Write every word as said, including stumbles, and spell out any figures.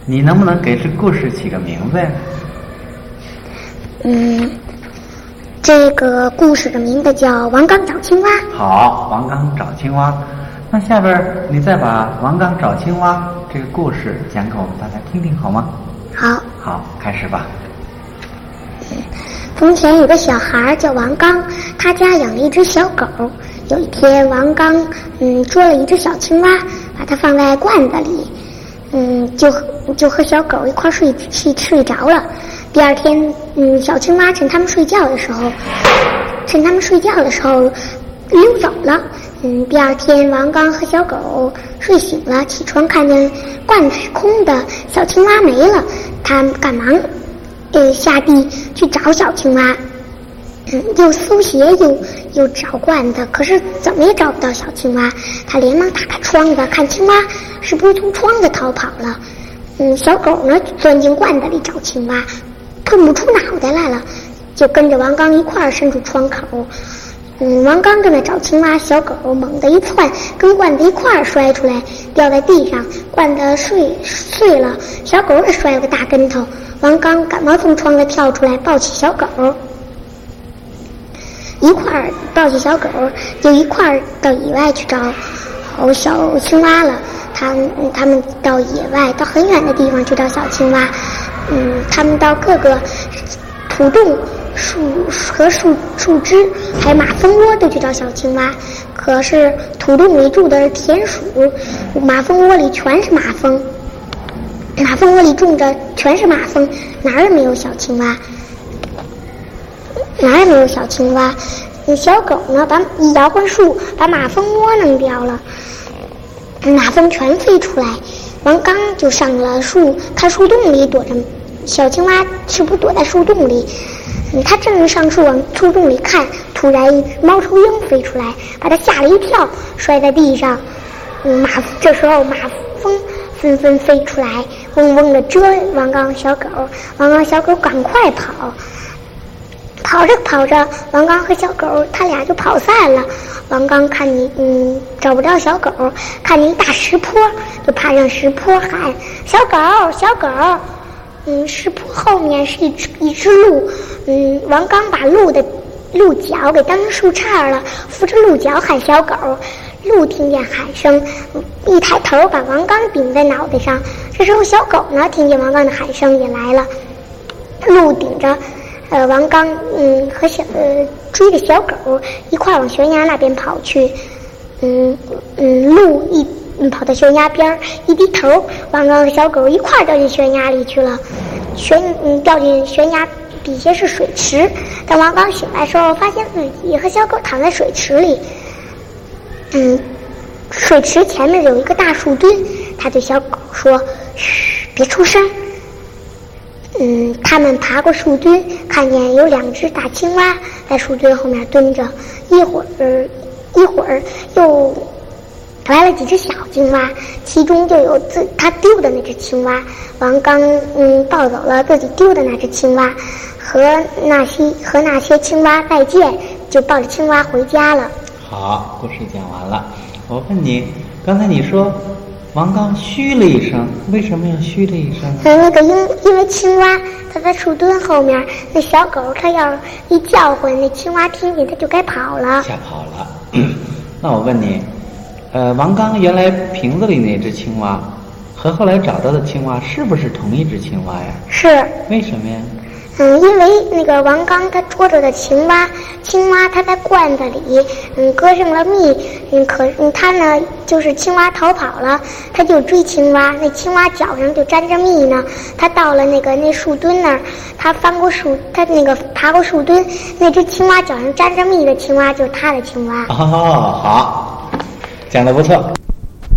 你能不能给这故事起个名字呀？ 嗯，这个故事的名字叫《王刚找青蛙》。 好，王刚找青蛙。那下边你再把王刚找青蛙这个故事讲给我们大家听听好吗？ 好。 好，开始吧。 从前有个小孩叫王刚，他家养了一只小狗。有一天，王刚嗯捉了一只小青蛙，把它放在罐子里，嗯就就和小狗一块睡睡睡着了。第二天，嗯小青蛙趁他们睡觉的时候，趁他们睡觉的时候溜走了。嗯第二天，王刚和小狗睡醒了，起床看见罐子是空的，小青蛙没了，他赶忙呃下地去找小青蛙。嗯，又搜鞋又又找罐子，可是怎么也找不到小青蛙。他连忙打开窗子，看青蛙是不是从窗子逃跑了。嗯，小狗呢钻进罐子里找青蛙，喷不出脑袋来了，就跟着王刚一块儿伸出窗口。嗯，王刚正在找青蛙，小狗猛地一窜，跟罐子一块儿摔出来，掉在地上，罐子碎碎了，小狗也摔了个大跟头。王刚赶忙从窗子跳出来，抱起小狗。一块儿抱起小狗，就一块儿到野外去找哦小青蛙了。他他们到野外，到很远的地方去找小青蛙。嗯，他们到各个土洞、树和树树枝，还有马蜂窝都去找小青蛙。可是土洞里住的是田鼠，马蜂窝里全是马蜂，马蜂窝里种着全是马蜂，哪儿也没有小青蛙。哪也没有小青蛙，小狗呢把一摇晃树，把马蜂窝弄掉了，马蜂全飞出来。王刚就上了树，看树洞里躲着小青蛙，是不是躲在树洞里？嗯，他正是上树往树洞里看，突然一只猫头鹰飞出来，把他吓了一跳，摔在地上。嗯，马这时候马蜂纷纷飞出来，嗡嗡的蛰王刚小狗。王刚小狗赶快跑。跑着跑着，王刚和小狗他俩就跑散了。王刚看你嗯找不着小狗，看见一大石坡，就爬上石坡喊：“小狗，小狗！”嗯，石坡后面是一只一只鹿。嗯，王刚把鹿的鹿角给当成树杈了，扶着鹿角喊小狗。鹿听见喊声，一抬头把王刚顶在脑袋上。这时候小狗呢听见王刚的喊声也来了，鹿顶着。呃，王刚嗯和小呃追着小狗一块往悬崖那边跑去，嗯嗯，鹿一嗯跑到悬崖边一低头，王刚和小狗一块掉进悬崖里去了。悬嗯掉进悬崖底下是水池，等王刚醒来的时候，发现自己和小狗躺在水池里。嗯，水池前面有一个大树墩，他对小狗说：“嘘，别出声。”嗯，他们爬过树墩，看见有两只大青蛙在树墩后面蹲着。一会儿，一会儿又来了几只小青蛙，其中就有自他丢的那只青蛙。王刚嗯抱走了自己丢的那只青蛙，和那些和那些青蛙再见，就抱着青蛙回家了。 好，故事讲完了。我问你，刚才你说王刚嘘了一声，为什么要嘘了一声呢？ 那个因因为青蛙它在树墩后面，那小狗它要一叫唤，那青蛙听见它就该跑了， 吓跑了。那我问你，呃，王刚原来瓶子里那只青蛙和后来找到的青蛙是不是同一只青蛙呀？ 是。 为什么呀？ 嗯，因为那个王刚他捉着的青蛙，青蛙它在罐子里，嗯，搁上了蜜，嗯，可嗯，它呢就是青蛙逃跑了，他就追青蛙，那青蛙脚上就沾着蜜呢。他到了那个那树墩那儿，他翻过树，他那个爬过树墩，那只青蛙脚上沾着蜜的青蛙就是他的青蛙。 哦，好，讲得不错。